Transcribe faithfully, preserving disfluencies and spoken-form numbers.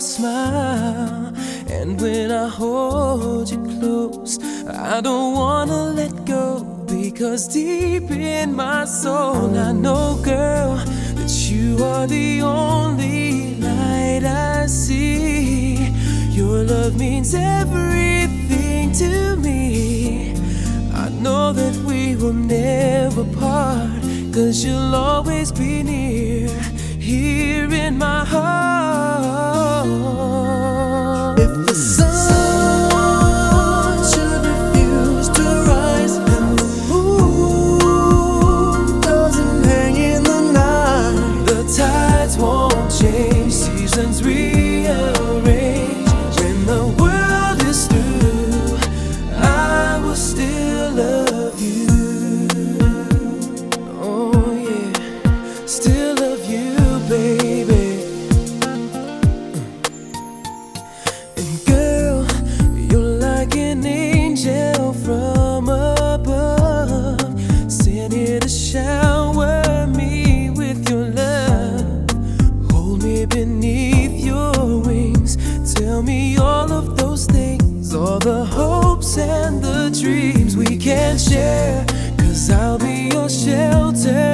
smile, and when I hold you close, I don't wanna let go, because deep in my soul I know, girl, that you are the only light I see. Your love means everything to me. I know that we will never part, 'cause you'll always be near, here in my heart. If the sun should refuse to rise and the moon doesn't hang in the night, the tides won't change, seasons rearrange. When the world is through, I will still love you. Oh yeah, still love you, baby. And girl, you're like an angel from above, sent here to shower me with your love. Hold me beneath your wings, tell me all of those things, all the hopes and the dreams we can share, 'cause I'll be your shelter